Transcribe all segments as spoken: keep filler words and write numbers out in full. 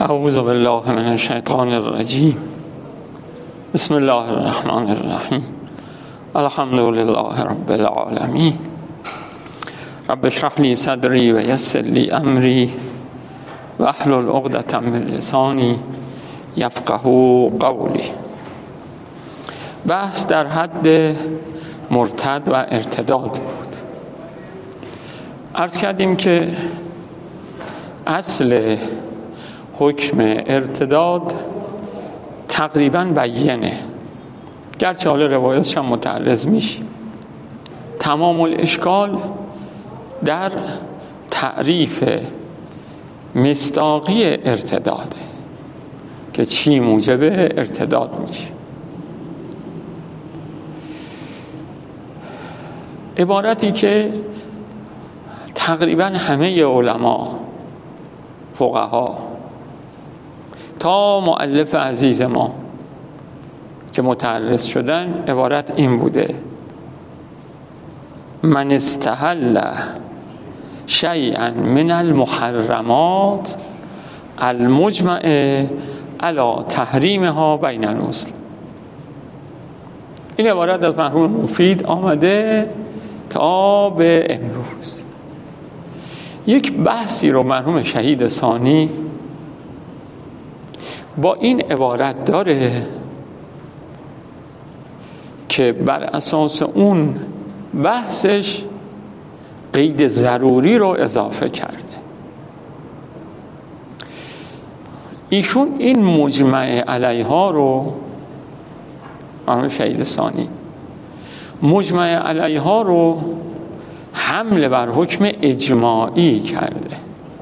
اعوذ بالله من الشیطان الرجیم. بسم الله الرحمن الرحیم. الحمد لله رب العالمین. رب اشرح لی صدری و یسر لی امری واحلل عقدة من لسانی یفقهوا قولی. بحث در حد مرتد و ارتداد بود. عرض کردیم که اصل حکم ارتداد تقریبا بیانه، گرچه حالا روایاتش هم متعرض میشه. تمام الاشکال در تعریف مصداقی ارتداده که چی موجب ارتداد میشه. عبارتی که تقریبا همه علما، فقها تا مؤلف عزیز ما که متعرض شدن، عبارت این بوده: من استحل شیئا من المحرمات المجمع علی تحریمها بین المسلمین. این عبارت از مرحوم مفید آمده تا به امروز. یک بحثی رو مرحوم شهید ثانی با این عبارت داره که بر اساس اون بحثش قید ضروری رو اضافه کرده. ایشون این مجمع علیها رو، مرحوم شهید ثانی مجمع علیها رو حمل بر حکم اجماعی کرده.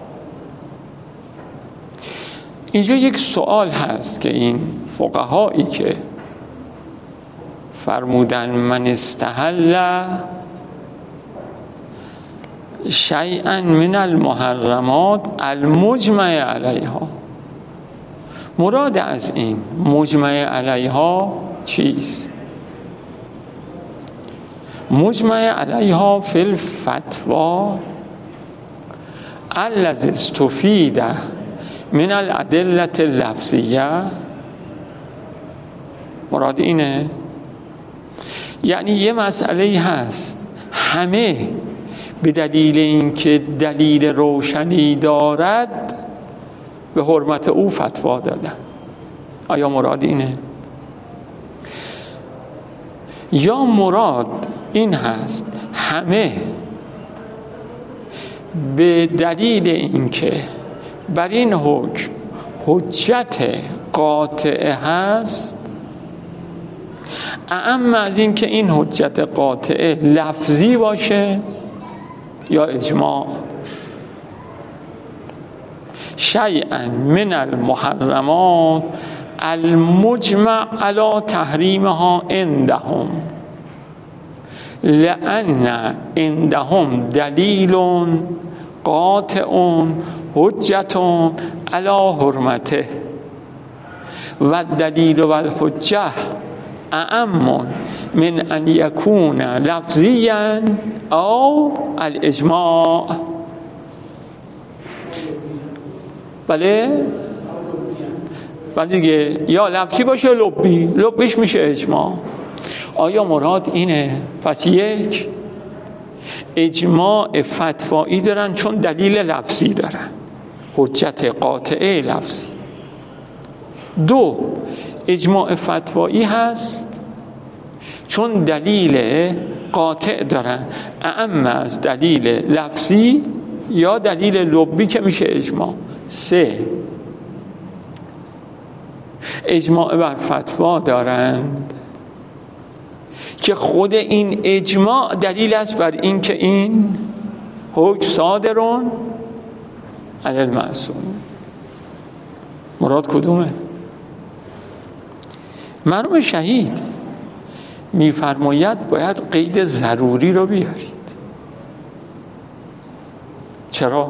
اینجا یک سوال هست که این فقهایی که فرمودن من استحل شیئا من المحرمات المجمع علیها، مراد از این مجمع علیها چیست؟ مجمع علیها فی الفتوا الذی استفید من الادله اللفظیه. مراد اینه، یعنی یه مسئله هست همه به دلیل اینکه دلیل روشنی دارد به حرمت او فتوا دادن. آیا مراد اینه؟ یا مراد این هست همه به دلیل اینکه بر این حکم حجت قاطعه هست، اما از این که این حجت قاطعه لفظی باشه یا اجماع، شیئا من المحرمات المجمع علی تحریمها عندهم لأن عندهم دلیل قاطع حجت علی حرمته و دلیل و الحجه اعم من ان یکون لفظیا او الاجماع. بله ولی دیگه یا لفظی باشه لبی، لبیش میشه اجماع. آیا مراد اینه؟ پس یک، اجماع فتوایی دارن چون دلیل لفظی دارن، حجت قاطعه لفظی. دو، اجماع فتوایی هست چون دلیل قاطع دارن، اما از دلیل لفظی یا دلیل لبی که میشه اجماع. سه، اجماع بر فتوا دارند که خود این اجماع دلیل است بر این که این حکم صادرون علی المعصوم. مراد کدومه؟ مرحوم شهید میفرماید باید قید ضروری رو بیارید. چرا؟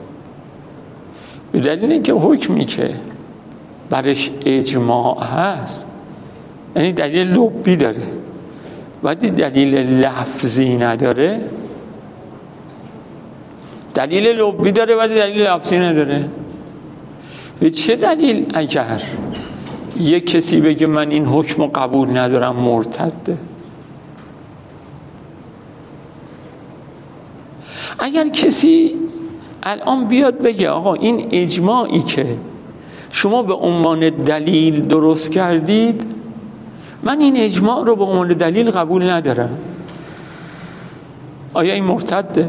به دلیل اینکه حکمی که برش اجماع هست یعنی دلیل لبی داره، ولی دلیل لفظی نداره. دلیل لبی داره ولی دلیل لفظی نداره. به چه دلیل اگر یک کسی بگه من این حکم رو قبول ندارم مرتده؟ اگر کسی الان بیاد بگه آقا این اجماعی که شما به عنوان دلیل درست کردید، من این اجماع رو به عنوان دلیل قبول ندارم، آیا این مرتده؟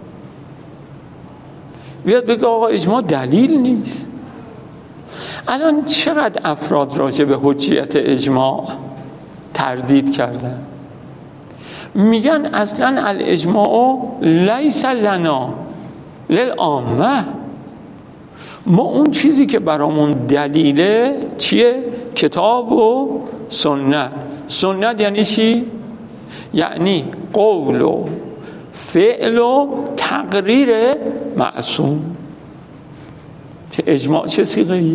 بیاد بگه آقا اجماع دلیل نیست. الان چقدر افراد راجع به حجیت اجماع تردید کردن؟ میگن اصلا الاجماع لیس لنا للعامه، ما اون چیزی که برامون دلیله چیه؟ کتاب و سنت. سنت یعنی چی؟ یعنی قول و فعل و تقریر معصوم. که اجماع چه صیغه‌ایه؟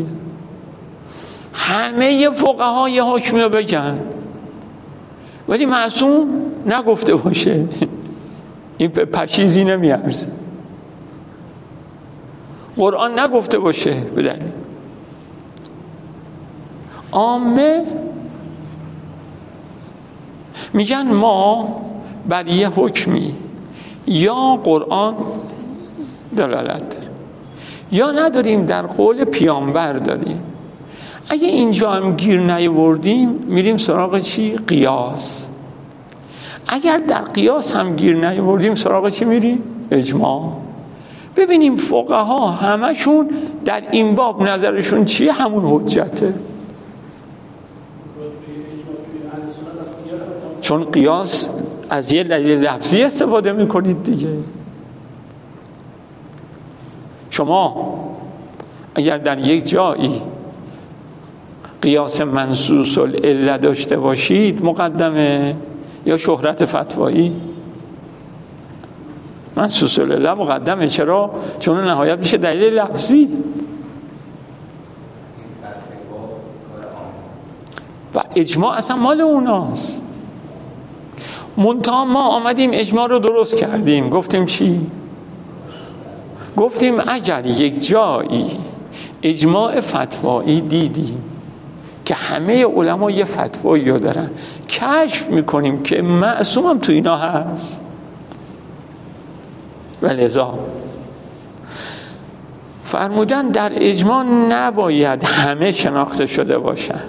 همه فقها یه حکمی رو بگن ولی معصوم نگفته باشه، این پشیزی نمیارزه. قرآن نگفته باشه بدن. عامه میگن ما بر یه حکمی یا قرآن دلالت یا نداریم، در قول پیامبر داریم. اگه اینجا هم گیر نیاوردیم میریم سراغ چی؟ قیاس. اگر در قیاس هم گیر نیاوردیم سراغ چی میریم؟ اجماع. ببینیم فقها همشون در این باب نظرشون چیه؟ همون حجته. چون قیاس از یه دلیل لفظی استفاده میکنید دیگه. شما اگر در یک جایی قیاس منصوص العله داشته باشید مقدمه یا شهرت فتوایی؟ منصوص العله مقدمه. چرا؟ چون نهایت میشه دلیل لفظی و اجماع اصلا مال اوناست. منتها ما آمدیم اجماع رو درست کردیم. گفتیم چی؟ گفتیم اگر یک جایی اجماع فتوایی دیدیم که همه علما یه فتوایی رو دارن، کشف میکنیم که معصوم هم تو اینا هست، ولذا فرمودن در اجماع نباید همه شناخته شده باشن.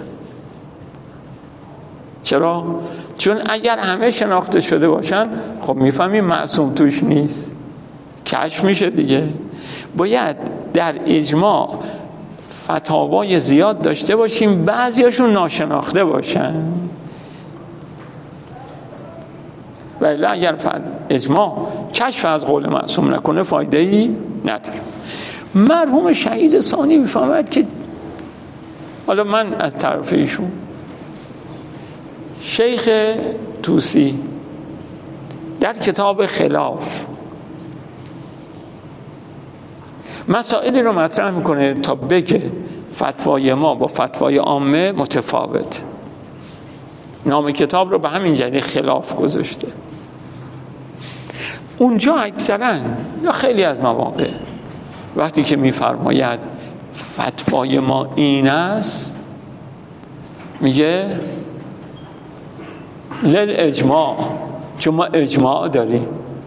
چرا؟ چون اگر همه شناخته شده باشن خب میفهمیم معصوم توش نیست، کشف میشه دیگه. باید در اجماع فتاوای زیاد داشته باشیم، بعضیاشون ناشناخته باشن، ولی اگر اجماع کشف از قول معصوم نکنه فایده ای نداره. مرحوم شهید ثانی میفهمد که حالا من از طرف ایشون شیخ طوسی در کتاب خلاف مسائلی رو مطرح میکنه تا بگه فتوای ما با فتوای عامه متفاوت. نام کتاب رو به همین جهت خلاف گذاشته. اونجا اکثرا یا خیلی از مواقع وقتی که میفرماید فتوای ما این است، میگه لل اجماع، چون ما اجماع داریم.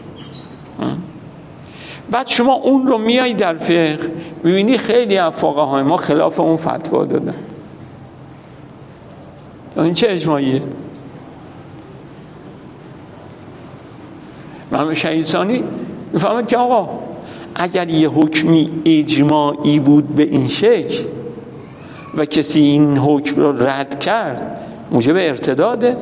بعد شما اون رو میای در فقه میبینی خیلی از فقهای ما خلاف اون فتوا دادن. این چه اجماعیه؟ مرحوم شهید ثانی میفهمد که آقا اگر یه حکمی اجماعی بود به این شکل و کسی این حکم رو رد کرد موجب ارتداده.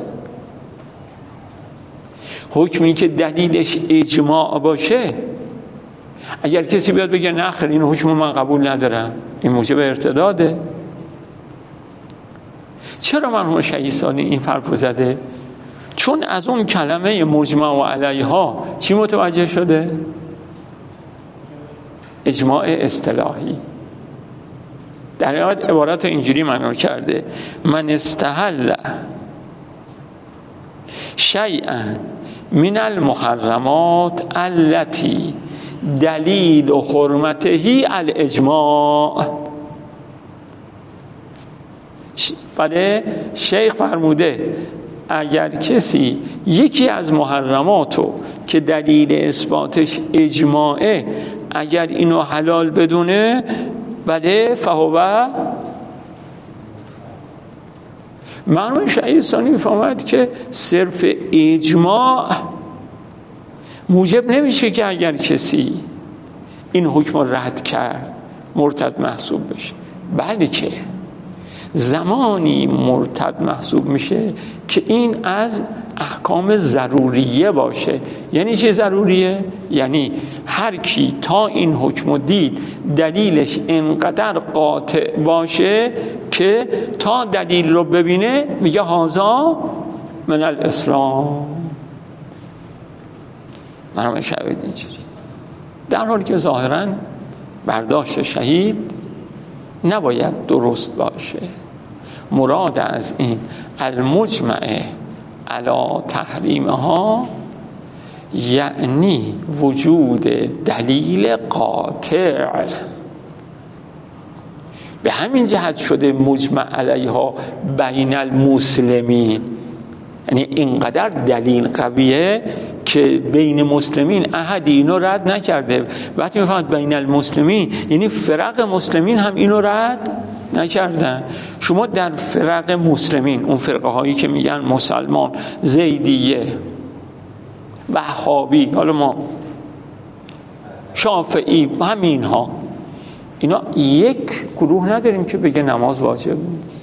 حکمی که دلیلش اجماع باشه، اگر کسی بیاد بگه نه خیر این حکم من قبول ندارم، این موجب ارتداده. چرا مرحوم شهید ثانی این حرفو زده؟ چون از اون کلمه مجمع علیها چی متوجه شده؟ اجماع اصطلاحی. در حقیقت عبارت اینجوری معنا کرده: من استحل شیئا من المحرمات التي دلیل حرمته الاجماع. بله شیخ فرموده اگر کسی یکی از محرماتو که دلیل اثباتش اجماعه اگر اینو حلال بدونه بله فهو مرحوم شهیدستانی میفهمد که صرف اجماع موجب نمیشه که اگر کسی این حکم رو رد کرد مرتد محسوب بشه، بلکه زمانی مرتد محسوب میشه که این از احکام ضروریه باشه. یعنی چه ضروریه؟ یعنی هر کی تا این حکم دید دلیلش انقدر قاطع باشه که تا دلیل رو ببینه میگه هذا من الاسلام. مرحوم شهید اینجوری، در حالی که ظاهراً برداشت شهید نباید درست باشه. مراد از این المجمع علی تحریمها یعنی وجود دلیل قاطع. به همین جهت شده مجمع علیها بین المسلمین، یعنی اینقدر دلیل قویه که بین مسلمین احدی اینو رد نکرده. وقتی میفهمد بین المسلمین یعنی فرق مسلمین هم اینو رد نکردن. شما در فرق مسلمین، اون فرقه هایی که میگن مسلمان، زیدیه، وهابی، حالا ما شافعی، همین ها، اینا یک گروه نداریم که بگه نماز واجب.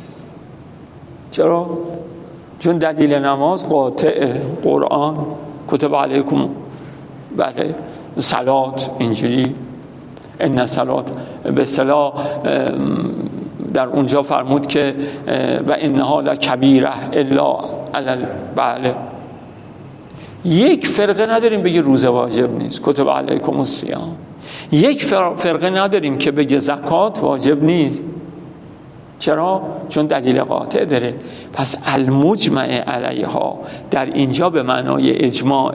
چرا؟ چون دلیل نماز قاطع، قرآن، کتب علیکم، بله، صلات، اینجوری ان صلات به اصطلاح در اونجا فرمود که و انها لکبیره الا علی، بله. یک فرقه نداریم بگه روزه واجب نیست، کتب علیکم الصیام. یک فرقه نداریم که بگه زکات واجب نیست. چرا؟ چون دلیل قاطع داره. پس المجمع علیها در اینجا به معنای اجماع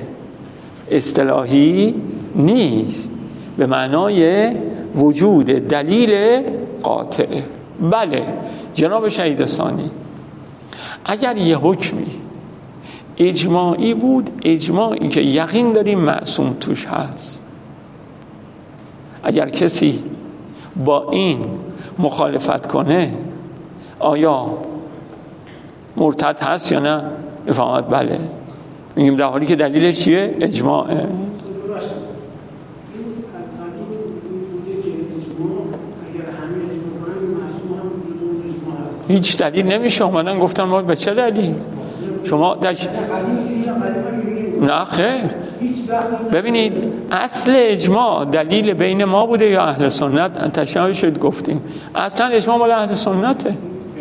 اصطلاحی نیست، به معنای وجود دلیل قاطع. بله جناب شهیدستانی، اگر یه حکمی اجماعی بود، اجماعی که یقین داریم معصوم توش هست، اگر کسی با این مخالفت کنه آیا مرتد هست یا نه؟ میفهمد بله. میگیم در حالی که دلیلش چیه؟ اجماعه. هیچ دلیل نمیشه. اومدن گفتن ما به چه دلیل؟ شما دش... نه خیر. ببینید اصل اجماع دلیل بین ما بوده یا اهل سنت؟ تشریح شد گفتیم اصلا اجماع مال اهل سنته.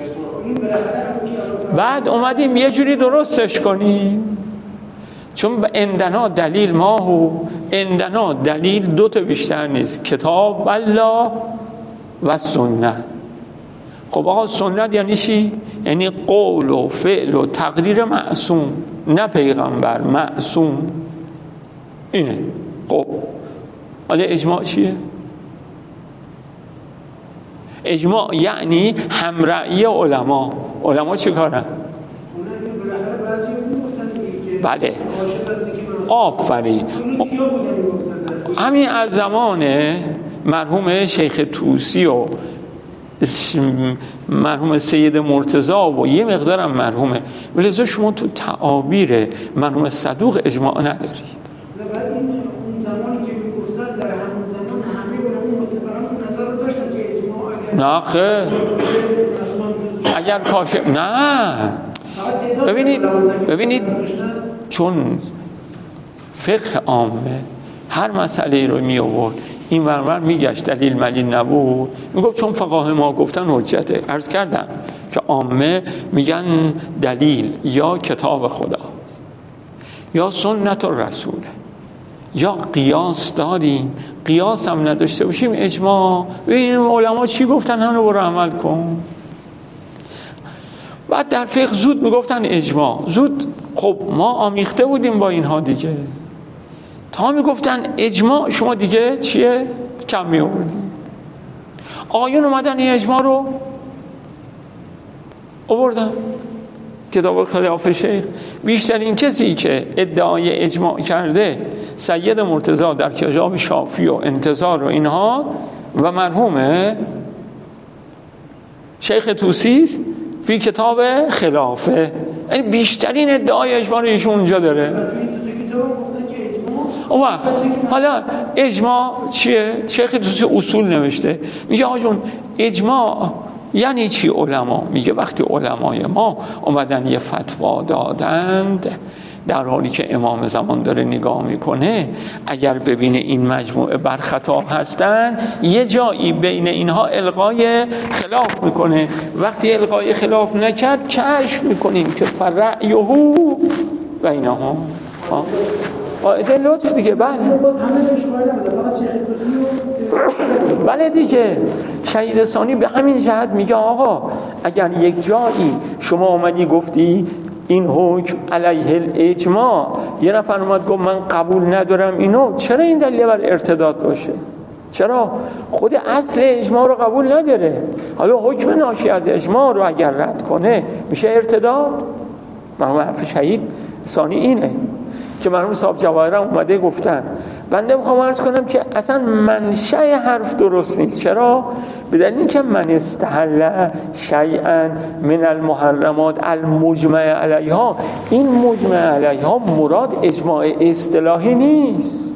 بعد اومدیم یه جوری درستش کنیم، چون اندنا دلیل ماهو، اندنا دلیل دو تا بیشتر نیست، کتاب الله و سنت. خب آقا سنت یعنی چی؟ یعنی قول و فعل و تقریر معصوم، نه پیغمبر، معصوم. اینه. خب حالا اجماع چیه؟ اجماع یعنی همرأی علما. علما چی کارن؟ بله آفرین. همین از زمان مرحوم شیخ طوسی و مرحوم سید مرتضی و یه مقدارم مرحومه، ولی شما تو تعابیر مرحوم صدوق اجماع ندارید. نه خیر، اگر کاشف نه. ببینید ببینید چون فقه عامه هر مسئله رو می آورد این ورور میگشت، دلیل ملیل نبود، میگفت چون فقهای ما گفتن حجته. عرض کردم که عامه میگن دلیل یا کتاب خدا یا سنت الرسول یا قیاس داریم، قیاس هم نداشته باشیم اجماع. ببینیم علما چی گفتن همون رو عمل کن. بعد در فقه زود میگفتن اجماع، زود. خب ما آمیخته بودیم با اینها دیگه، تا میگفتن اجماع شما دیگه چیه؟ کم میآوردیم. آقایون اومدن این اجماع رو آوردم کتاب خلاف شیخ. بیشترین کسی که ادعای اجماع کرده سید مرتضی در کتاب شافی و انتظار و اینها و مرحوم شیخ طوسی فی کتاب خلافه، یعنی بیشترین ادعای اجماع رو ایشون اونجا داره. اون حالا اجماع چیه؟ شیخ طوسی اصول نوشته، میگه آقا جون اجماع یعنی چی علما؟ میگه وقتی علمای ما اومدن یه فتوا دادند، در حالی که امام زمان داره نگاه میکنه، اگر ببینه این مجموعه بر خطا هستن یه جایی بین اینها القای خلاف میکنه. وقتی القای خلاف نکرد کشف میکنیم که فرعیه و اینها قاعده لطف دیگه. بله بله دیگه. شهید ثانی به همین جهت میگه آقا اگر یک جایی شما اومدی گفتی این حکم علیه الاجماع، یه نفر اومد گفت من قبول ندارم اینو، چرا این دلیل بر ارتداد باشه؟ چرا؟ خود اصل اجماع رو قبول نداره، حالا حکم ناشی از اجماع رو اگر رد کنه میشه ارتداد؟ مرحوم حرف شهید ثانی اینه که مرحوم صاحب جواهرم اومده گفتن. بنده میخوام عرض کنم که اصلا منشأ حرف درست نیست. چرا؟ به دلیل اینکه من استحل شیئا من المحرمات المجمع علیها، این مجمع علیها مراد اجماع اصطلاحی نیست.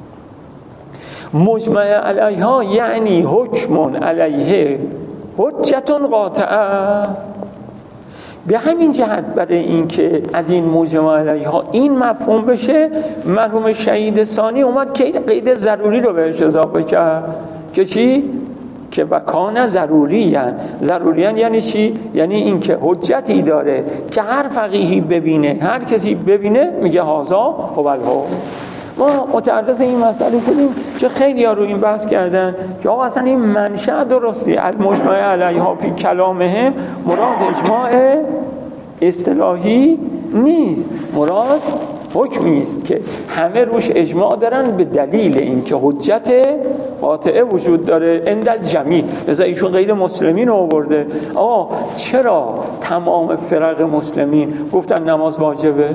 مجمع علیها یعنی حکم علیه حجت قاطعه. به همین جهت برای اینکه از این مجمع علیها این مفهوم بشه، مرحوم شهید ثانی اومد که قید ضروری رو بهش اضافه کرد که چی؟ که وکانه ضروریان. ضروریان یعنی چی؟ یعنی اینکه حجتی داره که هر فقیهی ببینه، هر کسی ببینه میگه هذا هو الحکم. ما متعرض این مسئله شدیم که خیلی ها رو این بحث کردن که آقا اصلا این منشأ درستی. المجمع علیها فی کلامهم مراد اجماع اصطلاحی نیست، مراد حکمی است که همه روش اجماع دارن به دلیل اینکه حجت قاطعه وجود داره عند الجمیع. لذا ایشون قید مسلمین رو آورده. آقا چرا تمام فرق مسلمین گفتن نماز واجبه؟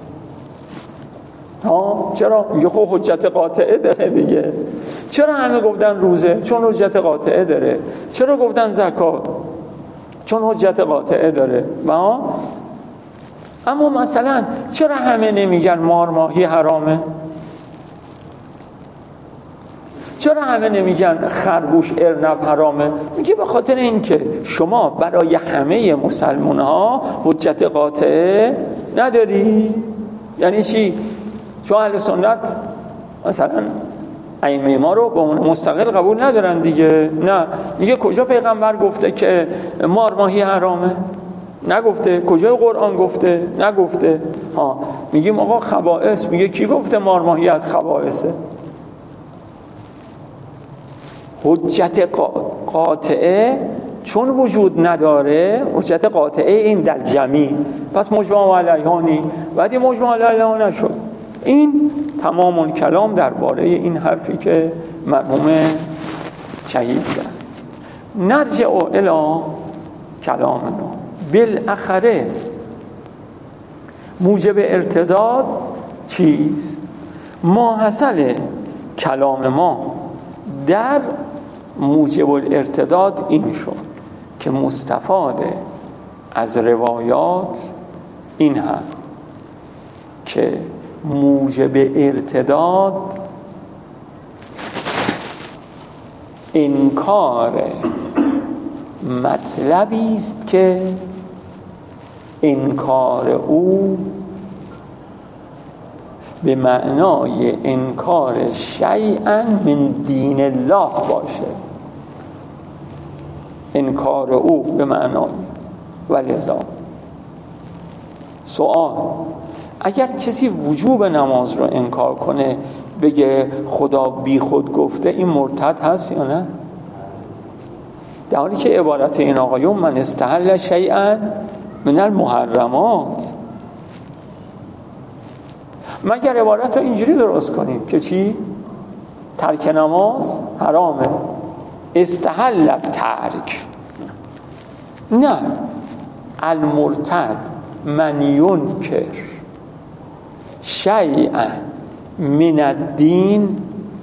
ها چرا؟ میگه خب حجت قاطعه داره دیگه. چرا همه گفتن روزه؟ چون حجت قاطعه داره. چرا گفتن زکات؟ چون حجت قاطعه داره. ها اما مثلا چرا همه نمیگن مار ماهی حرامه؟ چرا همه نمیگن خرگوش ارنب حرامه؟ میگه به خاطر اینکه شما برای همه مسلمان ها حجت قاطعه نداری. یعنی چی؟ چون اهل سنت مثلا ائمه ما رو به عنوان مستقل قبول ندارن دیگه. نه، میگه کجا پیغمبر گفته که مار ماهی حرامه؟ نگفته. کجا قرآن گفته؟ نگفته. ها میگیم آقا خبائث، میگه کی گفته مار ماهی از خبائثه؟ حجت قاطعه چون وجود نداره، حجت قاطعه این در جمیع، پس مجمع علیها نی. بعد مجمع علیها نشد. این تمام کلام درباره این حرفی که مرحوم شهید کرد. نرجع الی کلامنا. بالاخره موجب ارتداد چیست؟ ما حاصل کلام ما در موجب الارتداد این شد که مستفاد از روایات این هم که موجب ارتداد انکار مطلبی است که انکار او به معنای انکار شیئا من دین الله باشه. انکار او به معنای ولذا سوال، اگر کسی وجوب نماز رو انکار کنه بگه خدا بی خود گفته، این مرتد هست یا نه؟ در حالی که عبارت این آقایون من استحل شیئا من المحرمات. مگر عبارت رو اینجوری درست کنیم که چی؟ ترک نماز حرامه، استحل ترک. نه، المرتد من ینکر شیئا من الدین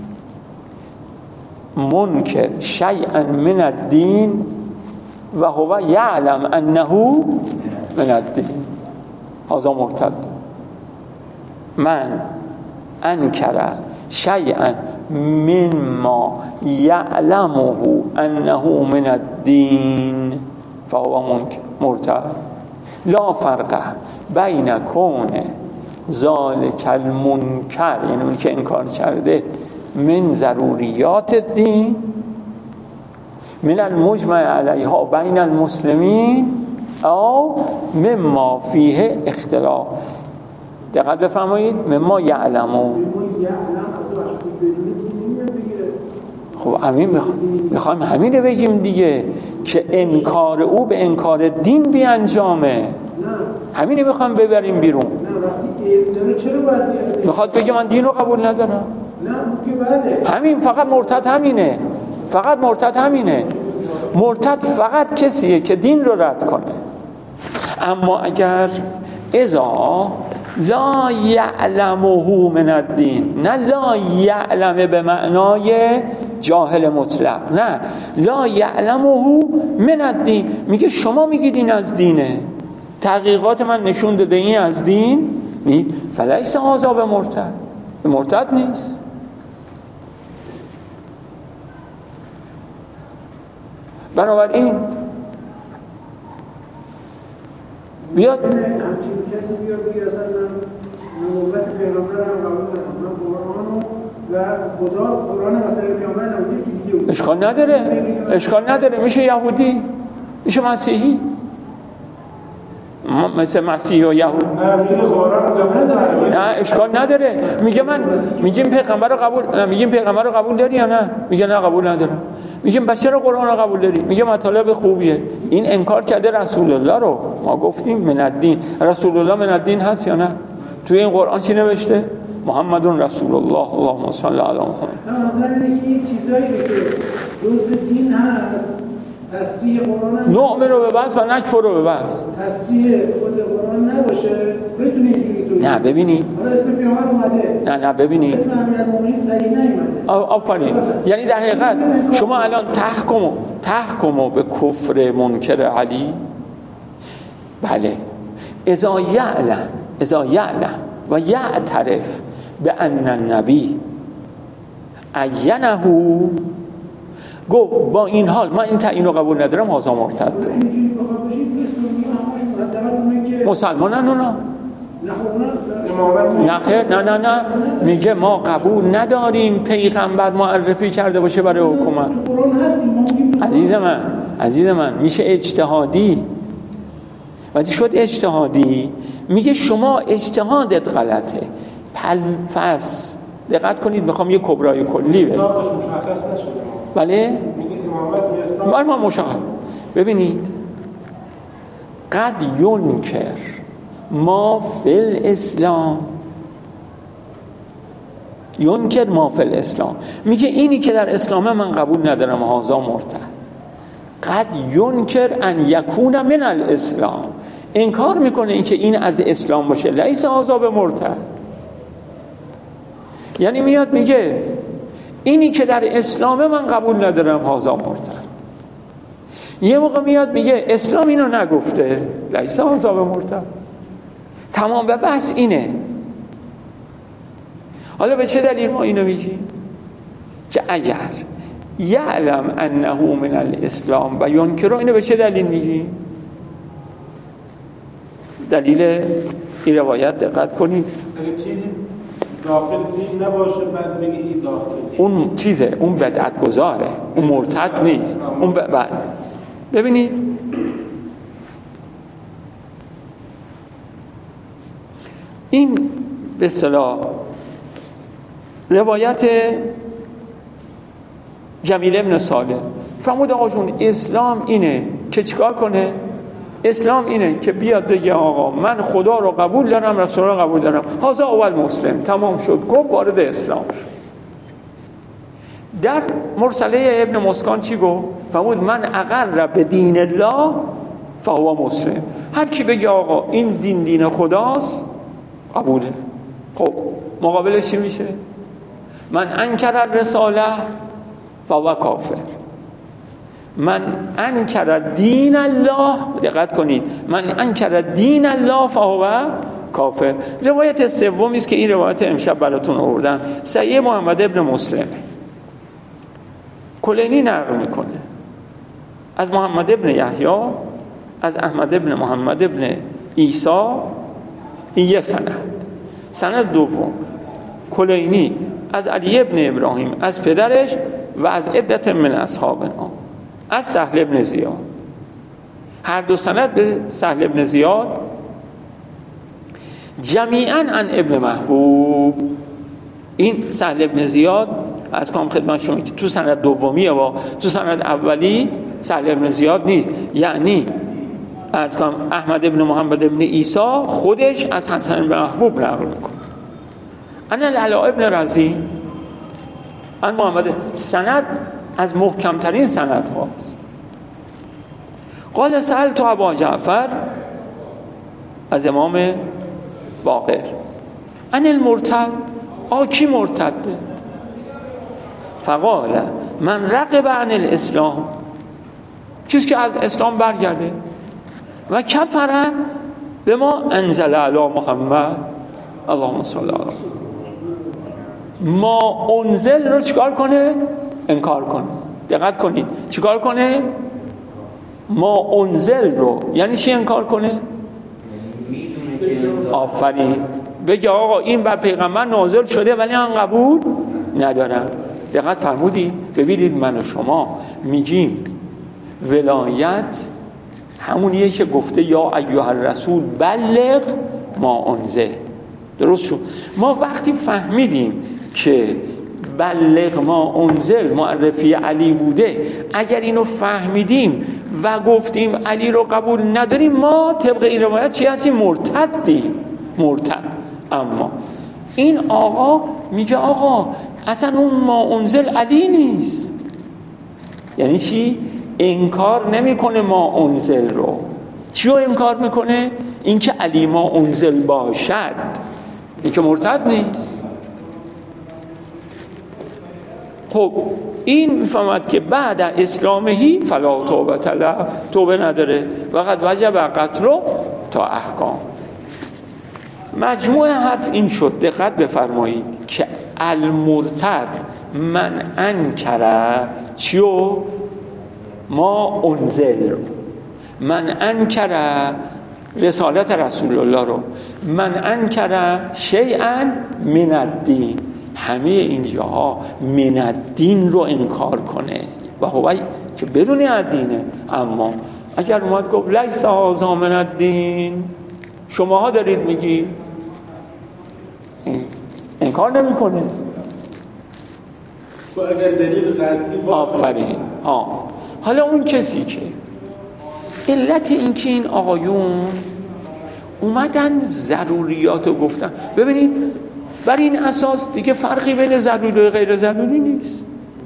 منکر شیئا من الدین و هو یعلم انه من الدین هذا مرتد. من انکر شیئا مما یعلمه انه من الدین فهو مرتد. لا فرق بین کون ذالک المنکر، یعنی اون که انکار کرده، من ضروریات الدین من المجمع علیها بین المسلمین او مما فیه اختلاف. دقت بفرمایید، مما یعلمو. خب همین میخوایم همین رو بگیم دیگه، که انکار او به انکار دین بیانجامه. همین رو میخوایم ببریم بیرون. میخواد بگه من دین رو قبول ندارم. همین فقط مرتد همینه، فقط مرتد همینه. مرتد فقط کسیه که دین رو رد کنه. اما اگر اذا لا یعلمه من الدین، نه لا یعلمه به معنای جاهل مطلق، نه لا یعلمه من الدین، میگه شما میگید این از دینه، تحقیقات من نشون داده این از دین نیست، فلیس هذا به مرتد، به مرتد نیست. بنابراین بیاد همچین کسی بیاد بگیر اصلا من نبوت پیغمبر هم قبول ندارم، من قرآن و خدا قرآن مثلا پیغمبر نبوده که دیگه بود. اشکال نداره، اشکال نداره، میشه یهودی، میشه مسیحی، مثل مسیحی و یهود. نه اشکال نداره. میگه من میگیم پیغمبر رو قبول، میگیم پیغمبر رو قبول داری یا نه؟ میگه نه قبول ندارم. میگیم پس چرا قرآن رو قبول داری؟ میگه مطالب خوبیه. این انکار کرده رسول الله رو. ما گفتیم من الدین، رسول الله من الدین هست یا نه؟ توی این قرآن چی نوشته؟ محمد رسول الله، اللهم صل علی محمد. مثلا اینه که این چیزایی که جزء دین هست، تصریح قرآن نؤمن رو ببست و نکفر رو ببست، تصریح خود قرآن نباشه، بتونه اینجوری تو نه ببینید، حالا اسم پیامبر اومده، نه نه ببینید، اسم امیرالمومنین صحیح نیومده. آفرین. یعنی در حقیقت شما الان تحکمو تحکمو به کفر منکر علی، بله، اذا یعلم اذا یعلم و یعترف به ان النبی عینه، گفت با این حال من این تعیین رو قبول ندارم، هذا مرتد. مسلمانن اونا؟ نه خیر، نه نه نه، میگه ما قبول نداریم پیغمبر معرفی کرده باشه برای حکومت. عزیز من عزیز من میشه اجتهادی، وقتی شد اجتهادی میگه شما اجتهادت غلطه. پس دقت کنید، میخوام یه کبرای کلی بگم. مشخص نشده. بله؟ میگه امامت ما مشخص. ببینید، قد ینکر ما فی الاسلام، ینکر ما فی الاسلام، میگه اینی که در اسلام من قبول ندارم، هذا مرتد. قد ینکر ان یکون من الاسلام، انکار میکنه این که این از اسلام باشه، لیس هذا بمرتد. یعنی میاد میگه اینی که در اسلام من قبول ندارم، هذا مرتد. یه موقع میاد میگه اسلام اینو نگفته، لیس هذا بمرتد. تمام و بس اینه. حالا به چه دلیل ما اینو میگیم؟ که اگر یعلم انه من الاسلام و ینکر، اینو به چه دلیل میگیم؟ دلیل این روایت دقت کنید. اگه چیزی داخل دین نباشه بعد بگی این داخل دین، اون چیزه، اون بدعت گذاره، اون مرتد نیست. اون ب... بعد ببینید این به اصطلاح روایت جمیل ابن صالح فرمود آقا جون اسلام اینه که چیکار کنه؟ اسلام اینه که بیاد بگه آقا من خدا رو قبول دارم، رسول رو قبول دارم، هذا اول مسلم، تمام شد، گفت وارد اسلام شد. در مرسله ابن مسکان چی گفت؟ فرمود من اقر به دین الله فهو مسلم، هر کی بگه آقا این دین دین خداست قبوله. خب مقابلش چی میشه؟ من انکر الرساله فهو کافر، من انکر دین الله، دقت کنید، من انکر دین الله فهو کافر. روایت سومی است که این روایت امشب براتون آوردم، صحیح محمد ابن مسلم، کلینی نقل میکنه از محمد ابن یحیی، از احمد ابن محمد ابن عیسی، این یه سند. سند دوم کلینی از علی ابن ابراهیم از پدرش و از عدت من اصحابنا از سهل ابن زیاد. هر دو سند به سهل ابن زیاد، جمیعاً عن ابن محبوب. این سهل ابن زیاد از کام خدمت شما که تو سند دومیه و تو سند اولی سهل ابن زیاد نیست، یعنی از کام احمد ابن محمد ابن عیسی خودش از حسن ابن محبوب نقل میکنه. انا العلا ابن رزی ان محمد، سند از محکمترین سند هاست. قال سألت ابا جعفر، از امام باقر، ان المرتد، آ کی مرتده؟ فقال من رغب عن الاسلام، کسی که از اسلام برگرده، و کفر به ما انزل علی محمد اللهم صل علی ما انزل رو چیکار کنه؟ انکار کنه. دقت کنید، چیکار کنه؟ ما انزل رو یعنی چی انکار کنه؟ آفرین، بگه آقا این بر پیغمبر نازل شده ولی من قبول ندارم. دقت فرمودید؟ ببینید من و شما میگیم ولایت همونیه که گفته یا ایها الرسول بلغ ما انزل، درست شد؟ ما وقتی فهمیدیم که بلغ ما انزل معرفی علی بوده، اگر اینو فهمیدیم و گفتیم علی رو قبول نداریم، ما طبق این روایت چی هستیم؟ مرتدیم، مرتد. اما این آقا میگه آقا اصلا اون ما انزل علی نیست. یعنی چی؟ انکار نمیکنه ما انزل رو. چی رو انکار میکنه؟ اینکه علی ما انزل باشد، اینکه مرتد نیست. خب این میفهمد که بعد اسلامهی فلا توبه له، توبه نداره، وقت وجب قتلو تا احکام. مجموع حرف این شد، دقت بفرمایید که المرتد من انکر چیو؟ ما انزل رو، من انکر رسالت رسول الله رو، من انکر شیئا من الدین، همه اینجاها من الدین رو انکار کنه و هو که بدون الدینه. اما اگر اومد گفت لیس هذا من الدین، شماها دارید میگی، انکار نمی کنه. و اگر دلیل قطعی آفرین. ها حالا اون کسی که علت این که این آقایون اومدن ضروریات رو گفتن، ببینید بر این اساس دیگه فرقی بین ضروری و غیر ضروری نیست.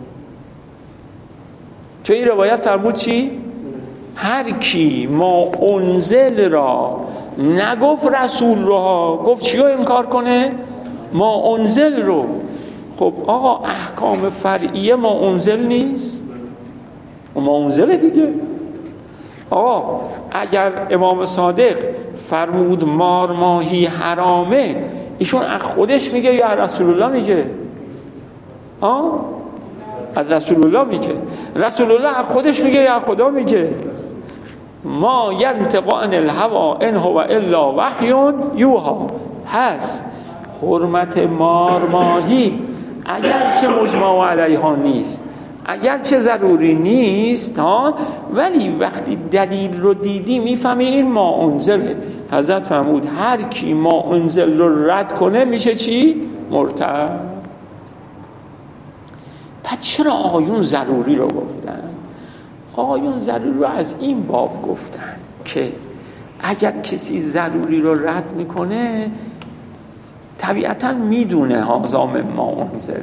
چون این روایت فرمود چی؟ هر کی ما انزل را نگفت رسول رو، گفت چی رو انکار کنه؟ ما انزل رو. خب آقا احکام فرعیه ما انزل نیست؟ ما انزل دیگه. آقا اگر امام صادق فرمود مار ماهی حرامه، ایشون از خودش میگه یا رسول الله میگه؟ ها؟ از رسول الله میگه. رسول الله از خودش میگه یا خدا میگه؟ ما ینطق عن الهوی ان هو الا وحی یوحی. هست حرمت مار ماهی اگرچه مجمع علیها نیست، اگرچه ضروری نیست ها، ولی وقتی دلیل رو دیدی میفهمی این ما انزله. حضرت فرمود هر کی ما انزل رو رد کنه میشه چی؟ مرتد. پس چرا آقایون ضروری رو گفتن؟ آقایون ضروری رو از این باب گفتن که اگر کسی ضروری رو رد میکنه طبیعتا میدونه هازا ما انزله.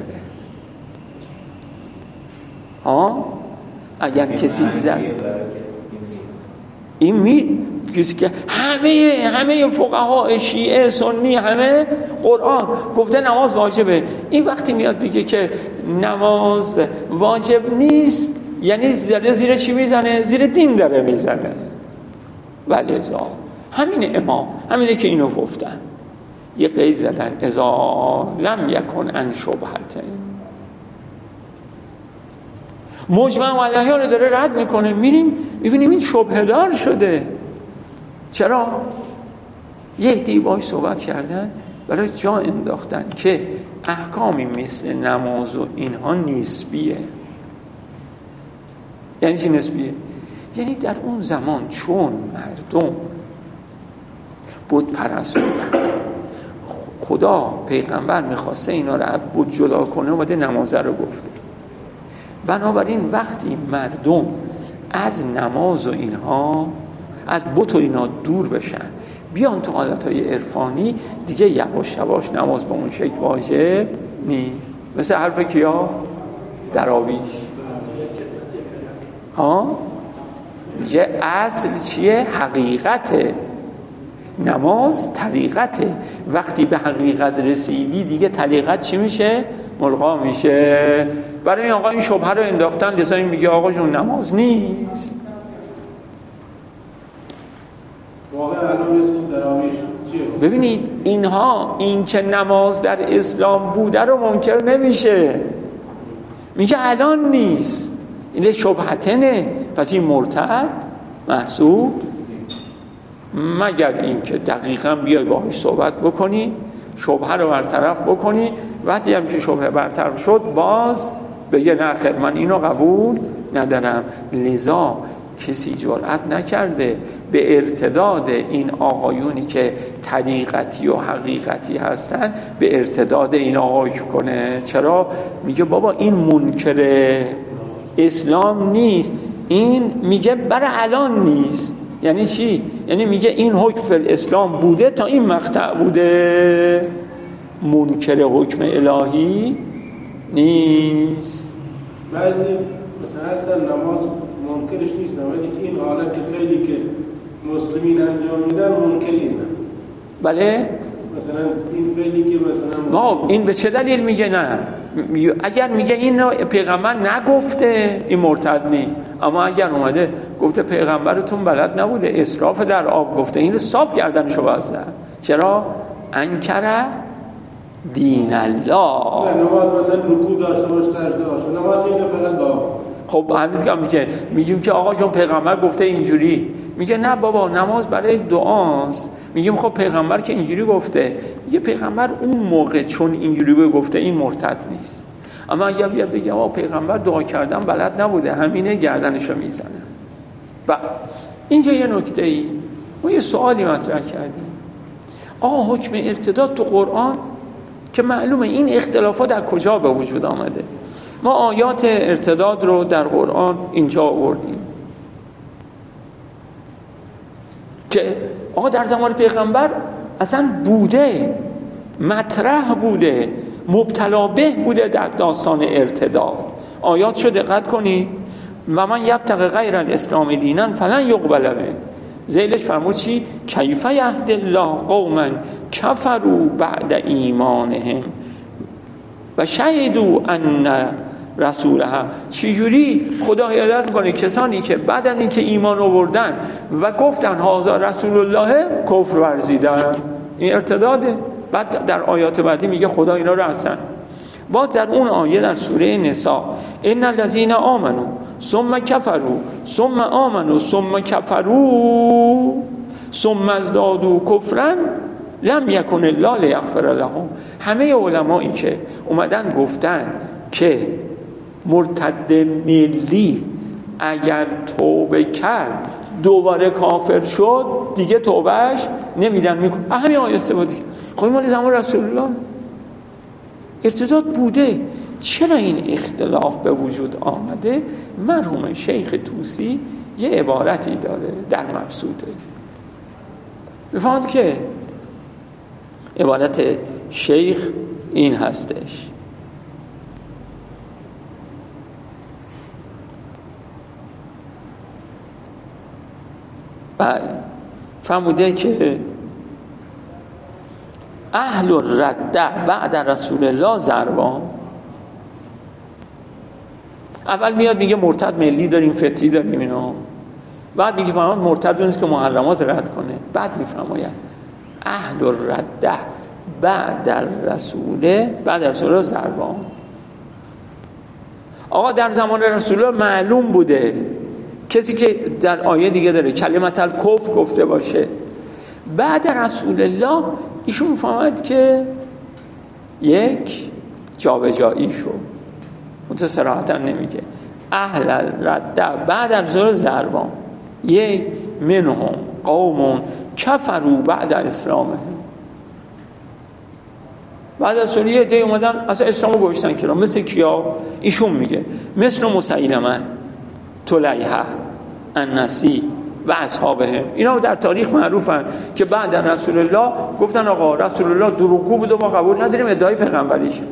ها اگر کسی زد این می کسی که همه همه فقها شیعه سنی همه قرآن گفته نماز واجبه، این وقتی میاد بگه که نماز واجب نیست یعنی زیر, زیر چی میزنه؟ زیر دین داره میزنه. ولذا همین امام همینه که اینو گفتن یه قید زدن اذا لم یکن ان شبهتن، مجمع علیها رو داره رد میکنه. میریم میبینیم این شبهه دار شده. چرا؟ یه عده‌ای باهاش صحبت کردن برای جا انداختن که احکامی مثل نماز و اینها نسبیه. یعنی چی نسبیه؟ یعنی در اون زمان چون مردم بت پرست بودن، خدا پیغمبر میخواسته اینا رو از بت جدا کنه، اومده نماز رو گفته. بنابراین وقتی مردم از نماز و اینها از بت و اینا دور بشن بیان تو حالتهای عرفانی، دیگه یواش یواش نماز به اون شکل واجب نیست. مثل حرف کیا؟ دراویش. ها؟ میگه اصل چیه؟ حقیقته. نماز طریقته. وقتی به حقیقت رسیدی دیگه طریقت چی میشه؟ ملغا میشه. برای این آقا این شبهه رو انداختن، لذا این میگه آقا جون نماز نیست. ببینید اینها این که نماز در اسلام بوده رو منکر نمیشه، میگه الان نیست، این شبهتنه. پس این مرتد محسوب، مگر این که دقیقاً بیای باهاش صحبت بکنی، شبهه رو برطرف بکنی، وقتی هم که شبهه برطرف شد باز بگه نه خیر من اینو قبول ندارم. لذا کسی جرأت نکرده به ارتداد این آقایونی که طریقتی و حقیقتی هستن به ارتداد این آقای کنه. چرا؟ میگه بابا این منکر اسلام نیست، این میگه برای الان نیست. یعنی چی؟ یعنی میگه این حکم فی الاسلام بوده تا این مقطع بوده، منکر حکم الهی نیست. بعضی مثلا اصلا نماز منکرش نیست، ولی این حالت خیلی که مسلمین انجام میدن منکر اینه. بله؟ مثلا این فعلی که مثلا نه، این به چه دلیل میگه نه؟ اگر میگه این پیغمبر نگفته این مرتد نی، اما اگر اومده گفته پیغمبرتون بلد نبوده اسراف در آب گفته، این صاف کردنشو بازده. چرا؟ انکر دین الله. نماز مثلا رکوع داشته باشه، سجده باشه، نماز اینه فقط دعا. خب همین که میگه میگیم که آقا جون پیغمبر گفته اینجوری، میگه نه بابا نماز برای دعاست. میگیم خب پیغمبر که اینجوری گفته، میگه پیغمبر اون موقع چون اینجوری گفته این مرتد نیست. اما اگه بیا بگه آقا پیغمبر دعا کردن بلد نبوده همینه گردنشو میزنه. و اینجا یه نکته ای ما یه سوالی مطرح کردیم، آقا حکم ارتداد تو قرآن که معلومه این اختلافات در کجا به وجود آمده. ما آیات ارتداد رو در قرآن اینجا آوردیم که آقا در زمان پیغمبر اصلا بوده، مطرح بوده، مبتلا به بوده در داستان ارتداد. آیات رو دقت کنید، و من یبتغی غیر الاسلام دینا فلن یقبل منه. ذیلش فرمود چی؟ کیف یهدی الله قوما کفروا بعد ایمانهم و شهدوا ان رسولها. چجوری خدا هدایت میکنه کسانی که بعد از اینکه ایمان آوردن و گفتن هذا رسول الله کفر ورزیدن؟ این ارتداده. بعد در آیات بعدی میگه خدا اینا رو هستن. باز در اون آیه در سوره نساء ان الذين آمنوا ثم كفروا ثم آمنوا ثم كفروا ثم ازدادوا كفرا لم يكن الله ليغفر لهم. همه علمایی که اومدن گفتن که مرتد ملی اگر توبه کرد دوباره کافر شد دیگه توبهش نمیدن، میکنه همین آیه استفاده کرد. خب مال زمان رسول الله ارتداد بوده. چرا این اختلاف به وجود آمده؟ مرحوم شیخ طوسی یه عبارتی داره در مبسوطه، بفهمید که عبارت شیخ این هستش: بله فرموده که اهل الرده بعد رسول الله ضربان. اول میاد میگه مرتد ملی داریم، فطری داریم اینا، بعد میگه فرمان مرتد نیست که محرمات رد کنه، بعد میفرماید اهل الرده بعد رسول بعد رسول الله ضربان. آقا در زمان رسول الله معلوم بوده کسی که در آیه دیگه داره کلمت الکفر گفته باشه، بعد رسول الله ایشون میفهمد که یک جابجایی شد. اون صراحتا نمیگه اهل الرده بعد رسول الله ضربان، یک منهم قوم کفروا بعد اسلامهم. بعد از سوریه یه دی اومدن اصلا اسلامو گوشتن کنار. مثل کیا؟ ایشون میگه مثل مسیلمه طلیحه النسی و اصحابهم. اینا در تاریخ معروفن که بعد از رسول الله گفتن آقا رسول الله دروغگو بود و ما قبول نداریم، ادعای پیغمبریشه.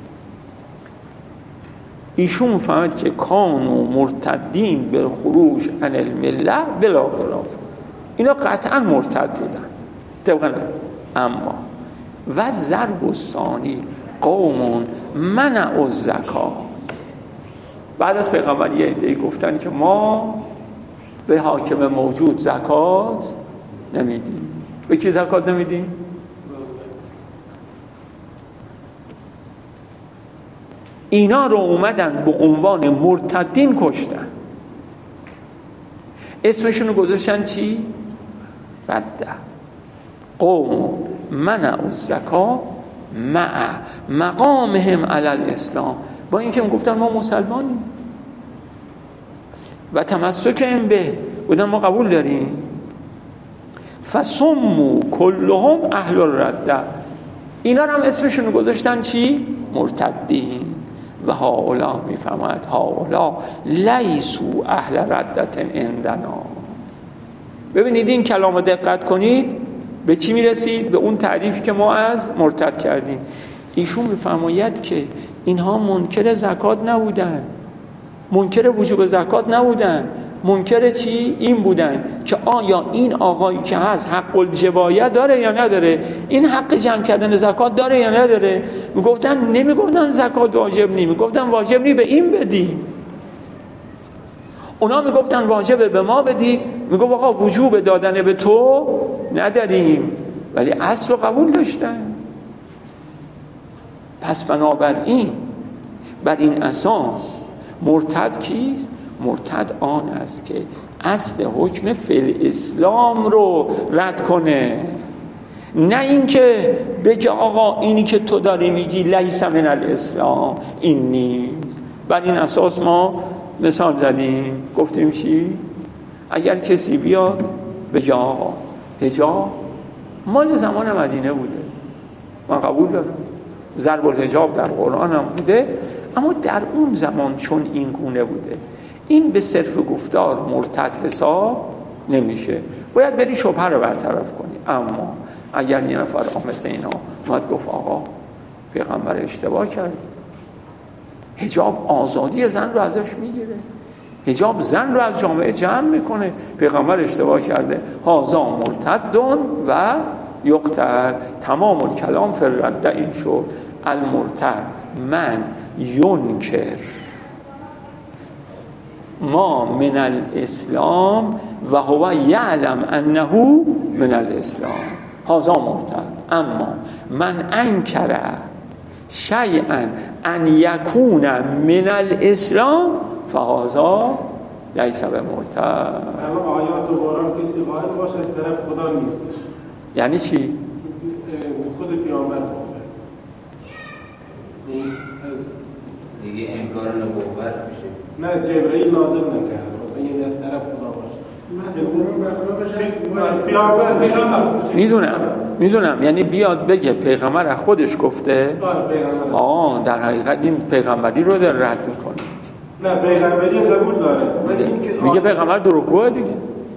ایشون فهمید که کانوا مرتدین بالخروج عن المله بلا خلاف، اینا قطعا مرتد بودن طبقا. اما و ضرب الثانی قوم منعوا الزکات، بعد از پیغمبری یه عده‌ای گفتن که ما به حاکم موجود زکات نمیدیم. به کی زکات نمیدیم؟ اینا رو اومدن به عنوان مرتدین کشتن. اسمشون رو گذاشتن چی؟ رده. قوم منعوا الزکات مع مقامهم علی الاسلام، با اینکه گفتن ما مسلمانیم و تمسکهم به بودن ما قبول داریم. فسموا کلهم اهل الرده، اینا رو هم اسمشون رو گذاشتن چی؟ مرتدین. و هؤلاء میفهمد هؤلاء لیسوا اهل ردت عندنا. ببینید این کلام رو دقت کنید به چی میرسید؟ به اون تعریفی که ما از مرتد کردیم. ایشون میفرماید که اینها منکر زکات نبودن، منکر وجوب زکات نبودن، منکر چی؟ این بودن که آیا این آقایی که هست حق الجبایه داره یا نداره، این حق جمع کردن زکات داره یا نداره. میگفتن نمیگفتن زکات واجب نی، میگفتن واجب نی به این بدی. اونا میگفتن واجب به ما بدی، میگفت آقا وجوب دادن به تو نداریم، ولی اصل رو قبول داشتن. پس بنابراین بر این اساس مرتد کیست؟ مرتد آن است که اصل حکم فی اسلام رو رد کنه، نه اینکه بگه آقا اینی که تو داری میگی لیس من الاسلام این نیست. بر این اساس ما مثال زدیم، گفتیم چی؟ اگر کسی بیاد بگه آقا حجاب مال زمان مدینه بوده، من قبول دارم، ضرب الحجاب در قرآن هم بوده، اما در اون زمان چون این گونه بوده، این به صرف گفتار مرتد حساب نمیشه، باید بری شبهه رو برطرف کنی. اما اگر یه نفر مثل اینا اومد گفت آقا پیغمبر اشتباه کرد، حجاب آزادی زن رو ازش میگیره، حجاب زن رو از جامعه جمع میکنه، پیغمبر اشتباه کرده، هذا مرتدون و یقتل. تمام الکلام فی الرده این شد. المرتد من ینکر ما من الاسلام و هو یعلم انه من الاسلام، هذا مرتد. اما من انکر شیئا ان یکون من الاسلام فهذا لیس بمرتد. اما آیات و قرآن کسی قائل باشه از طرف خدا نیستش. یعنی چی؟ خود پیامبر گفته از دیگه انکار نبوت میشه. نه جبرئیل نازل نکرد، مثلا این از طرف خدا باشه. میدونم میدونم یعنی بیاد بگه پیغمبر از خودش گفته. آه در حقیقت این پیغمبری رو در رد میکنه. نه پیغمبری قبول داره، میگه پیغمبر دروغگوه دیگه.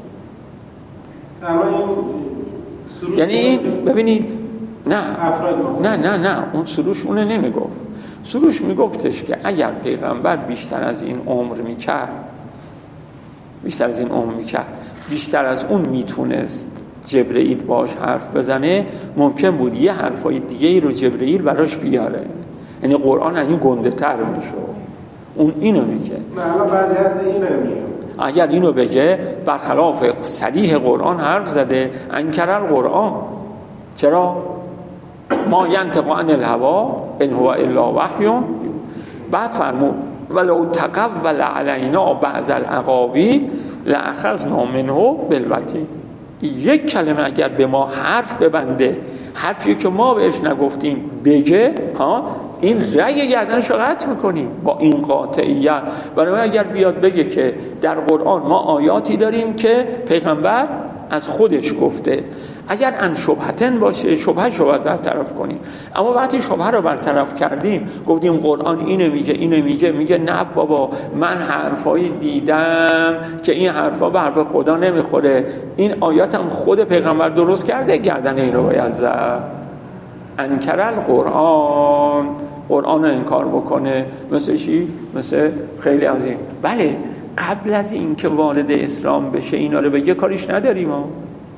یعنی این ببینید نه نه نه نه اون سروش اونه نمیگفت. سروش میگفتش که اگر پیغمبر بیشتر از این عمر میکرد بیشتر از این عمر میکرد بیشتر از اون میتونست جبرئیل باش حرف بزنه ممکن بود یه حرفای دیگه ای رو جبرئیل براش بیاره، یعنی قرآن از این گنده تر میشه. اون اینو میگه. نه الان بعضی هست اینو میگه. اگر اینو بگه برخلاف صریح قرآن حرف زده، انکر القرآن. چرا؟ ما ینطق عن الهوا ان هو الا وحی. بعد فرمود ولو تقول علینا بعض الاقاویل لاخذنا منه بالوتین. یک کلمه اگر به ما حرف ببنده، حرفی که ما بهش نگفتیم بگه، ها این رگ گردنش رو قطع میکنیم با این قاطعیت. برای اگر بیاد بگه که در قرآن ما آیاتی داریم که پیغمبر از خودش گفته، اگر ان شبهتن باشه شبهه رو باید برطرف کنیم. اما وقتی شبهه رو برطرف کردیم گفتیم قرآن اینو میگه اینو میگه، میگه نه بابا من حرفایی دیدم که این حرفا به حرف خدا نمیخوره، این آیات هم خود پیغمبر درست کرده، گردن این رو باید زد. انکر القرآن، قرآن رو انکار بکنه. مثل چی؟ مثل خیلی از این. بله قبل از این که وارد اسلام بشه اینا رو بگه کاریش نداریم ها.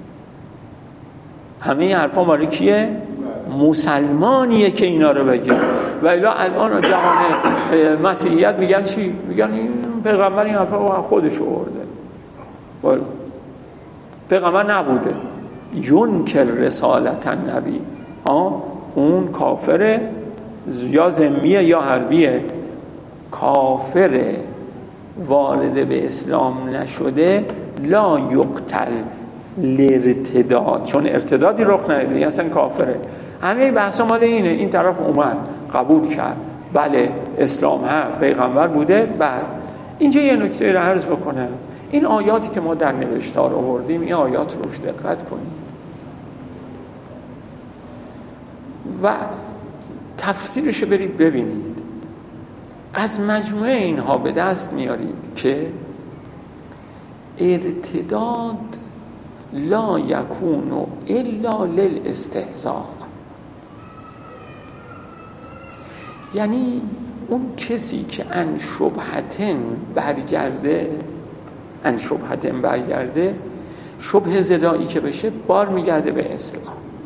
همه این حرفا ماره کیه؟ مسلمانیه که اینا رو بگه. و الا الان جهان مسیحیت میگن چی؟ میگن این پیغمبر این حرفا خودش آورده. بله پیغمبر نبوده. ینکر رسالت النبی. ها اون کافره، یا ذمیه یا حربیه. کافره وارد به اسلام نشده لا یقتل لارتداد، چون ارتدادی رخ نداده، اصلا کافره. همه بحثا مال اینه. این طرف اومد قبول کرد بله اسلام ها پیغمبر بوده. بعد اینجا یه نکته رو عرض بکنم. این آیاتی که ما در نوشتار آوردیم این آیات روش دقت کنیم و تفسیرش برید ببینید. از مجموعه اینها به دست میارید که ارتداد لا یکون الا للاستهزاء، یعنی اون کسی که ان شبهتن برگرده، ان شبهتن برگرده، شبه زدایی که بشه بار میگرده به اسلام.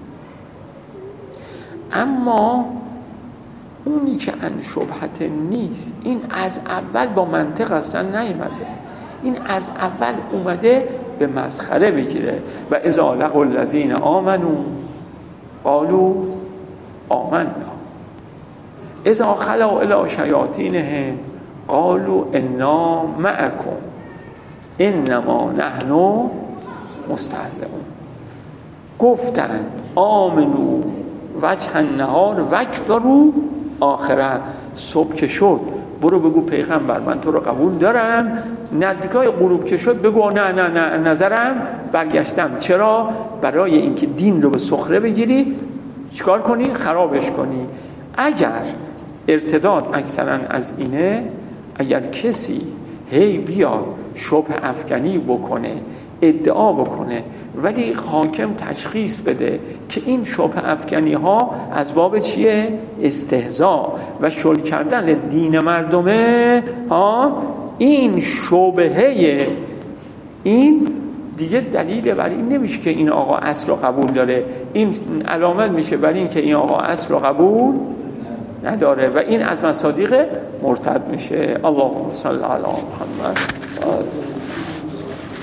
اما اونی که ان شبهتن نیست، این از اول با منطق اصلا نیومده، این از اول اومده به مسخره بگیره. و اذا لقوا الذین آمنوا قالوا آمنا اذا خلوا الی شیاطینهم قالوا انا معکم انما نحن مستهزئون. گفتن آمنو وجه النهار وکفروا آخره. صبح که شد برو بگو پیغمبر من تو رو قبول دارم، نزدیکای غروب که شد بگو نه نه نه نظرم برگشتم. چرا؟ برای اینکه دین رو به سخره بگیری، چیکار کنی؟ خرابش کنی. اگر ارتداد اکثرا از اینه، اگر کسی هی بیاد شبه افکنی بکنه، ادعا بکنه، ولی حاکم تشخیص بده که این شبه افکنی ها از باب چیه؟ استهزاء و شل کردن دین مردمه، ها این شبهه، این دیگه دلیل بر این نمیشه که این آقا اصل رو قبول داره، این علامت میشه بر این که این آقا اصل رو قبول نداره و این از مصادیق مرتد میشه. اللهم صل علی محمد.